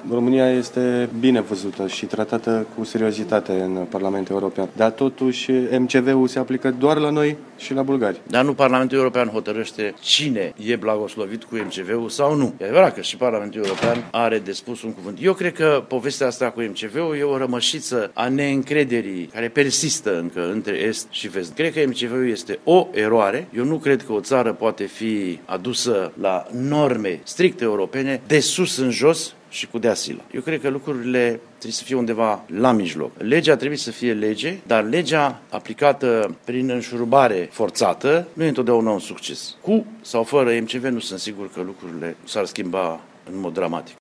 România este bine văzută și tratată cu seriozitate în Parlamentul European, dar totuși MCV-ul se aplică doar la noi și la bulgari. Dar nu Parlamentul European hotărăște cine e blagoslovit cu MCV-ul sau nu. E adevărat că și Parlamentul European are de spus un cuvânt. Eu cred că povestea asta cu MCV-ul e o rămășiță a neîncrederii care persistă încă între Est și Vest. Cred că MCV-ul este o eroare. Eu nu cred că o țară poate fi adusă la norme stricte europene de sus în jos și cu dea silă. Eu cred că lucrurile trebuie să fie undeva la mijloc. Legea trebuie să fie lege, dar legea aplicată prin înșurubare forțată nu e întotdeauna un succes. Cu sau fără MCV nu sunt sigur că lucrurile s-ar schimba în mod dramatic.